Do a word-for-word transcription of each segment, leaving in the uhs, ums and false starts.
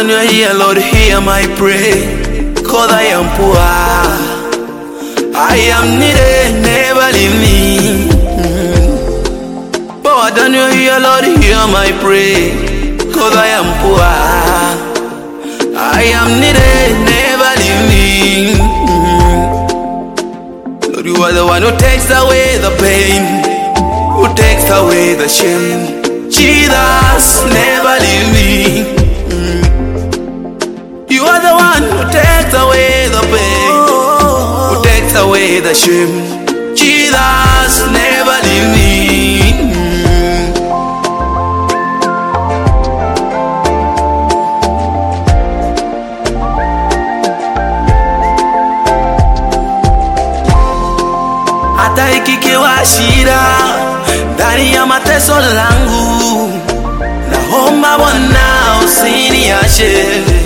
on your ear, Lord, hear my prayer, cause I am poor, I am needed, never leave me. Bow down your ear, Lord, hear my prayer, cause I am poor, I am needed, never leave me. Lord, you are the one who takes away the pain, who takes away the shame. Jesus, never leave me. You are the one who takes away the pain, who takes away the shame. Jesus, never leave me. Hata ikiwa shida ndani ya mateso langu, naomba Bwana usiniache.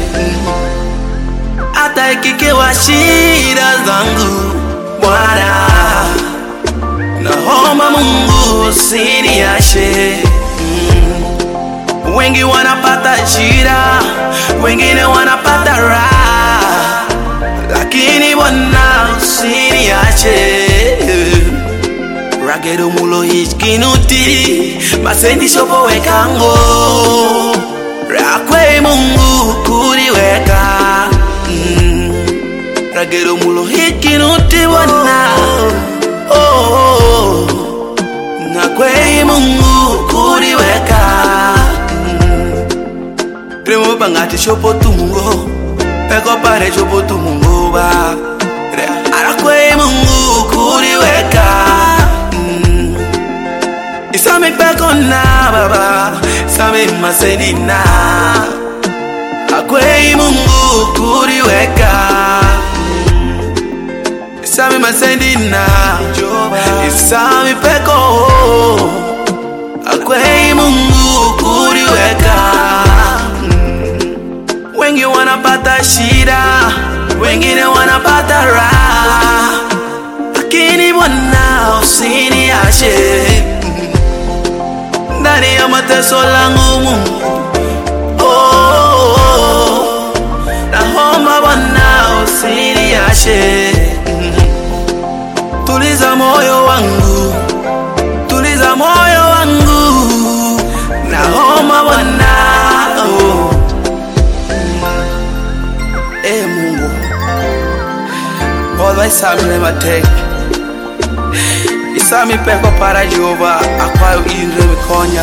Hata ikiwa shida zangu Bwana, naomba Mungu usiniache. Wengi wanapata shida, wengine wanapata raha, lakini Bwana usiniache. Ragedo mulo hikinuti masendi shopo wekango, rakwe Mungu kuriweka. mm. Ragedo mulo hikinuti Bwana, oh, oh, oh. Nakwe Mungu kuriweka. mm. Primo bangati shopo tumungo, peko pare shopo tumungo ba, rakwe Mungu kuriweka. Isami peko na baba, Isami masedina, akwe Mungu kuriweka. Isami masedina, Isami peko, akwe Mungu kuriweka. Wengi wanapata shida, wengine wanapata raha, lakini Bwana usiniache. Ndani ya mateso langu Mungu, oh, oh, oh. Naomba Bwana usiniache. Tuliza moyo wangu, tuliza moyo wangu, naomba Bwana, oh. Eh Mungu, all Isami never take. Isami peko para Jehova, akwayo inre mikonya.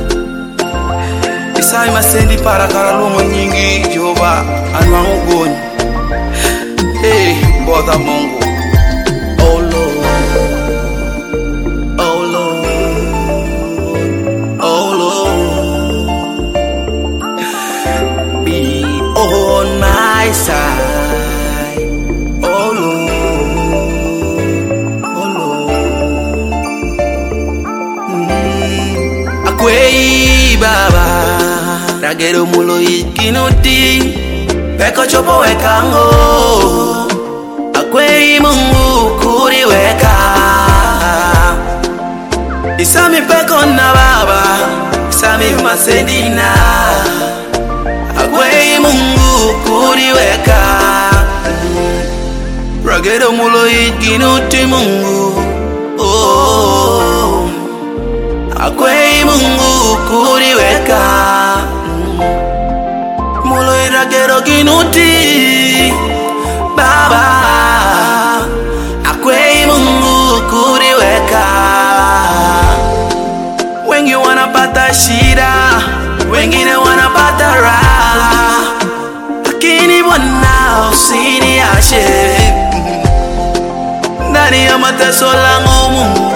Isami masendi para karalumo nyingi Jehova, anwangu goni. Hey, bother Mungu. Oh Lord, oh Lord, oh Lord, be on my side, oh Lord. Akwe baba, ragedo mulo hikinuti, peko chopo wekango, akwe Mungu kuriweka. Isami peko na baba, Isami masendina, akwe Mungu kuriweka. Ragedo mulo hikinuti Mungu, oh, akwe Mungu kuriweka. Mulo iragero kinuti baba, akwe Mungu kuriweka. Wengi wanapata shida, wengine wanapata raha, lakini Bwana usiniache. Ndani ya mateso langu Mungu,